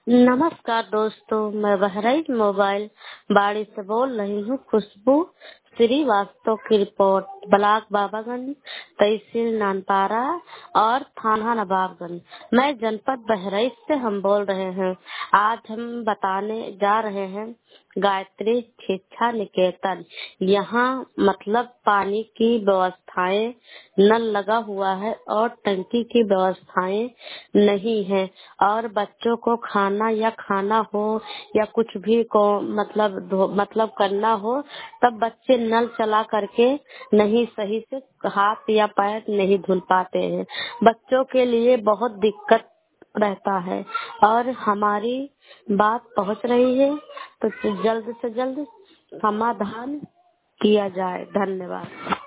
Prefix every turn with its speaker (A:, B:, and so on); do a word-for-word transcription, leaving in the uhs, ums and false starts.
A: नमस्कार दोस्तों, मैं बहराइच मोबाइल बाड़ी से बोल रही हूँ। खुशबू श्रीवास्तव की रिपोर्ट। ब्लॉक बाबागंज, तहसील नानपारा और थाना नवाबगंज। मैं जनपद बहराइच से हम बोल रहे हैं। आज हम बताने जा रहे हैं गायत्री शिक्षा निकेतन। यहाँ मतलब पानी की व्यवस्थाएं, नल लगा हुआ है और टंकी की व्यवस्थाएं नहीं है। और बच्चों को खाना या खाना हो या कुछ भी को मतलब धो- मतलब करना हो, तब बच्चे नल चला करके नहीं सही से हाथ या पैर नहीं धुल पाते हैं। बच्चों के लिए बहुत दिक्कत रहता है और हमारी बात पहुंच रही है तो जल्द से जल्द समाधान किया जाए। धन्यवाद।